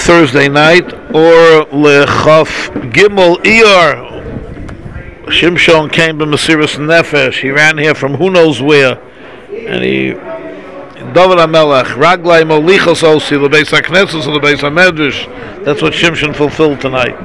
Thursday night, or Lechaf Gimel Iyar. Shimshon came to Mesiras Nefesh. He ran here from who knows where, and he David HaMelech Raglai Molichos Osi LeBeis HaKnesses LeBeis HaMedrash. That's what Shimshon fulfilled tonight.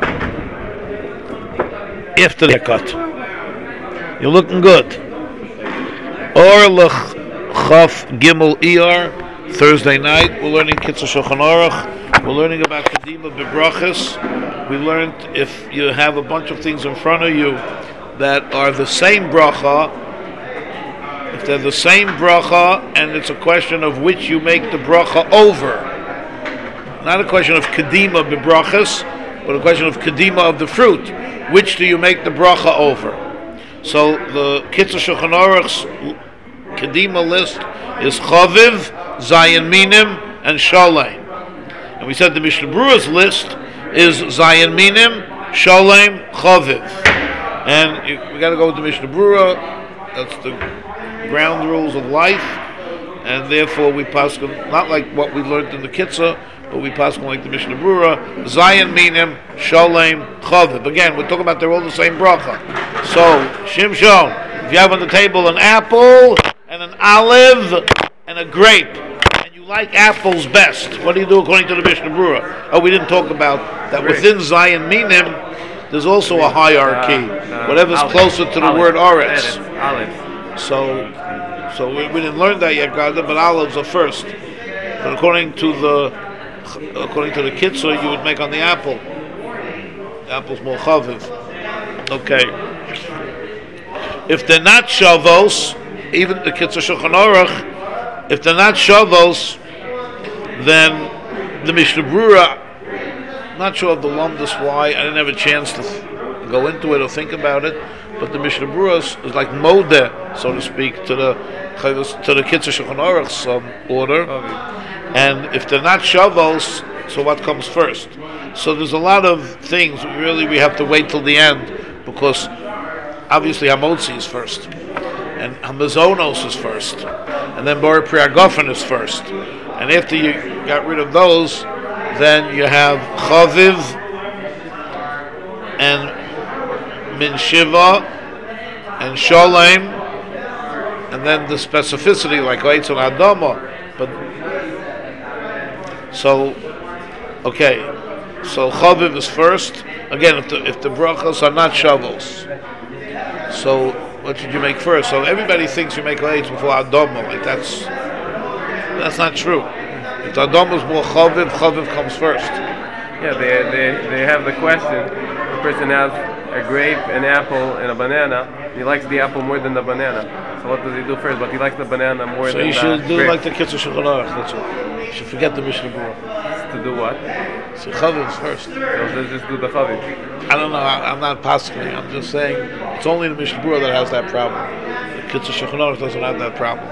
After the haircut, you're looking good. Or Lechaf Gimel Iyar. Thursday night, we're learning Kitzur Shulchan Aruch. We're learning about Kedima B'Brachos. We learned if you have a bunch of things in front of you that are the same bracha, if they're the same bracha, and it's a question of which you make the bracha over. Not a question of Kedima B'Brachos, but a question of Kedima of the fruit. Which do you make the bracha over? So the Kitzur Shulchan Aruch's Kedima list is Chaviv, Zayin Minim, and Shalem. And we said the Mishnah Berurah's list is Zayin Minim, Shalem, Chaviv. And we got to go with the Mishnah Berurah. That's the ground rules of life. And therefore we pass not like what we learned in the Kitzur, but we pass like the Mishnah Berurah, Zayin Minim, Shalem, Chaviv. Again, we're talking about they're all the same bracha. So, Shimshon, if you have on the table an apple and an olive and a grape, and you like apples best, what do you do according to the Mishnah Berurah? Oh, we didn't talk about that within Zayin Minim, there's also a hierarchy. Whatever's closer to the word Oretz. So we didn't learn that yet, God, but olives are first. But according to the Kitzur, you would make on the apple. The apple's more chaviv. Okay. If they're not shavos, even the Kitzur Shulchan Aruch, if they're not shavos, then the Mishnah Berurah, not sure of the lumdus why, I didn't have a chance to go into it or think about it, but the Mishnah Berurah is like modeh, so to speak, to the Kitzur Shulchan Aruch's order. And if they're not shavos, so what comes first? So there's a lot of things, we have to wait till the end, because obviously Hamotzi is first, and Hamazonos is first, and then Bor Priagofen is first. And after you got rid of those, then you have Chaviv and Min Shiva and Sholem, and then the specificity like Eitz and Adama. But so Chaviv is first. Again, if the brachos are not shavos, so what should you make first? So everybody thinks you make Eitz before Adama. Like that's not true. If the Adama is more Chaviv comes first. Yeah, they have the question. The person has a grape, an apple, and a banana. He likes the apple more than the banana. So what does he do first? But he likes the banana more than the grape. So you should do like the Kitzur Shulchan Aruch. That's all. You should forget the Mishnah Berurah. To do what? So Chaviv is first. So let's just do the Chaviv. I don't know. I'm not passing. I'm just saying it's only the Mishnah Berurah that has that problem. The Kitzur Shulchan Aruch doesn't have that problem.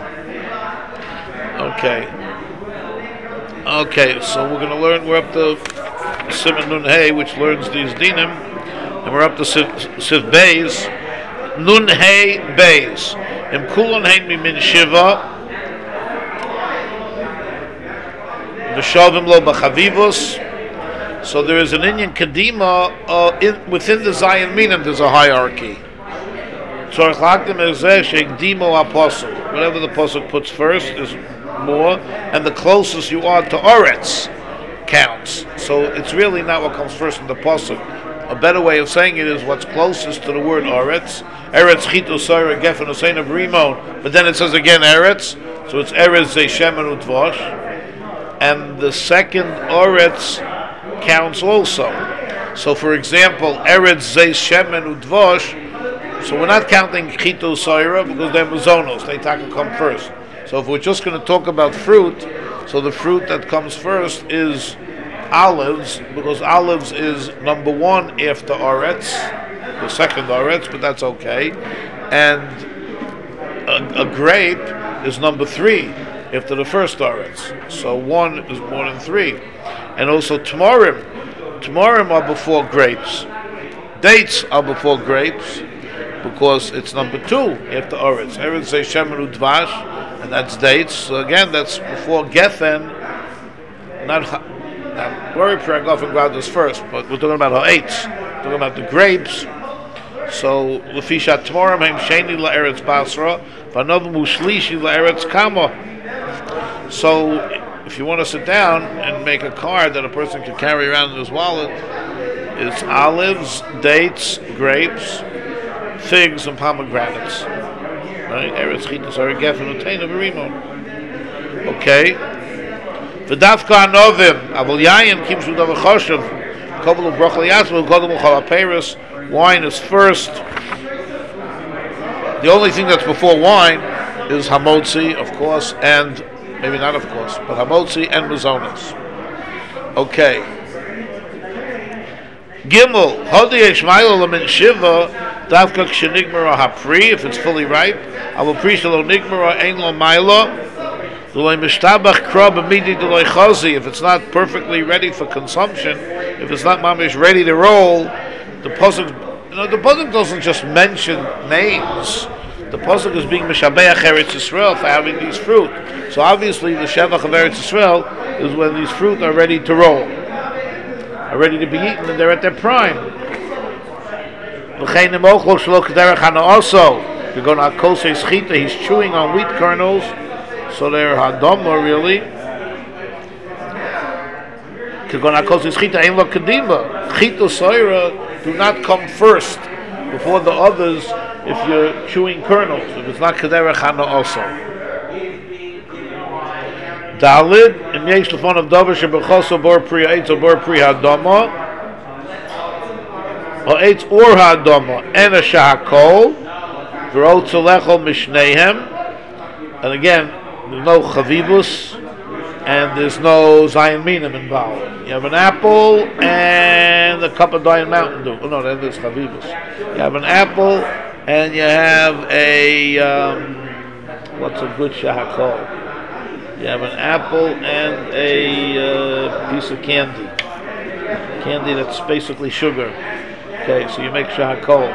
Okay, so we're going to learn. We're up to Siman Nun Hey, which learns these dinim, and we're up to Siv Beis. Nun Hey Beis. Im Kulon Hein Min Shiva. V'Shavim Lo B'Chavivos. So there is an Inyan Kedima within the Zayin Minim. There's a hierarchy. Tzorach Lakdim Ezeh Sheikdimo HaPosuk. Whatever the Posuk puts first is more, and the closest you are to Oretz counts. So it's really not what comes first in the Pasuk. A better way of saying it is what's closest to the word Oretz. Eretz Chito Soira Gefen Osein of Rimon, but then it says again Eretz, so it's Eretz Zeishem and Utvosh, and the second Oretz counts also. So for example, Eretz Zeishem and Utvosh, so we're not counting Chito Soira because they're Mazonos, they come first. So if we're just going to talk about fruit, so the fruit that comes first is olives, because olives is number one after Oretz, the second Oretz, but that's okay. And a grape is number three after the first Oretz. So one is more than three. And also Tamarim. Tamarim are before grapes. Dates are before grapes, because it's number two after Oretz. Eretz Zeishem and Udvash, and that's dates. So again, that's before Geffen, not Now, Bori Pri Hagafim Grad is first, but we're talking about ha'etz. We're talking about the grapes. So, Lefisha Tmorim Hem Sheni La'eretz Basra, V'Novim Ushlishi La'eretz Kama. So, if you want to sit down and make a card that a person can carry around in his wallet, it's olives, dates, grapes, figs, and pomegranates. Right? Eretz Chitas are a gefen utein of a rimon. Okay. V'dafka anovim, avol yayin kim shu davar choshev, kovelu brochel yasvu, kodem chalaperis. Wine is first. The only thing that's before wine is hamotzi, of course, and maybe not of course, but hamotzi and mazonas. Okay. Gimel, hodi eshmayel lemin shiva, davka kshenigmara hapri, if it's fully ripe. I will preach lo nigmara ein lo mailo. If it's not perfectly ready for consumption, if it's not mamish ready to roll, the pasuk, the pasuk doesn't just mention names. The pasuk is being mishabeach Eretz Yisrael for having these fruit. So obviously, the shevach of Eretz Yisrael is when these fruit are ready to roll, are ready to be eaten, and they're at their prime. Also, you're going to kosei schita. He's chewing on wheat kernels. So they're hadama really. Chita soira do not come first before the others if you're chewing kernels. If it's not kederech hana also. Dalid in yesh lefon of davar shebechoso bor pri eitz or bor pri hadama or eitz or hadama and a shahakol v'rot tzolechol mishneihem. And again, there's no chavivus, and there's no Zion Minim involved. You have an apple and a cup of Diane Mountain Dew. Oh no, that is chavivus. You have an apple and you have a what's a good shahakol? You have an apple and a piece of candy that's basically sugar. Okay, so you make shahakol.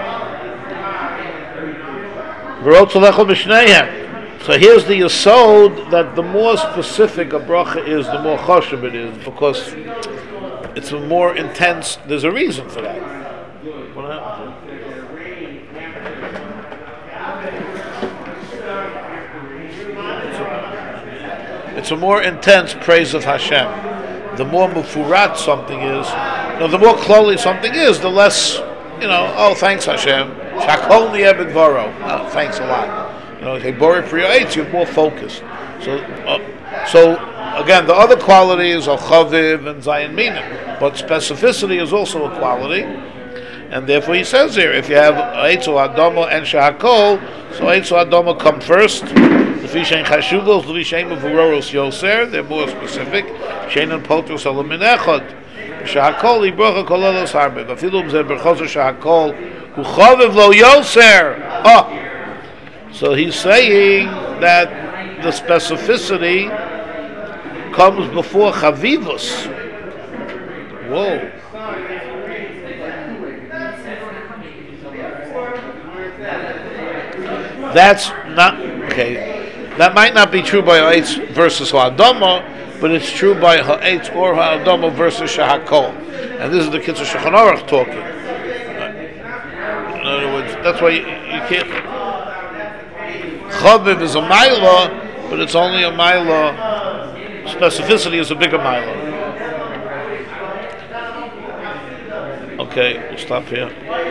V'rot tzolechol mishneihem. So here's the yesod that the more specific a bracha is, the more choshev it is, because it's a more intense. There's a reason for that. What happened? It's a more intense praise of Hashem. The more mufurat something is, the more closely something is, the less, oh, thanks Hashem. Shakol ni'ebed varo. Thanks a lot. Bori Pri Eitz, you're more focused. So again, the other qualities are chaviv and zayin minim, but specificity is also a quality, and therefore he says here, if you have eitz or adama and shahakol, so eitz or adama come first. Lefi shein chashuvos, lefi shein mevuroros yoser, they're more specific. Shein and potros alamin echad. Shahakol ibracha kololos harbe. V'afilum zeh berchozer shahakol hu chaviv lo yoser. So he's saying that the specificity comes before chavivus. Whoa. That's not okay. That might not be true by ha'etz versus ha'adama, but it's true by ha'etz or ha'adama versus shahakol. And this is the Kitzur Shulchan Aruch talking. In other words, that's why you can't. Chaviv is a maila, but it's only a maila. Specificity is a bigger maila. Okay, we'll stop here.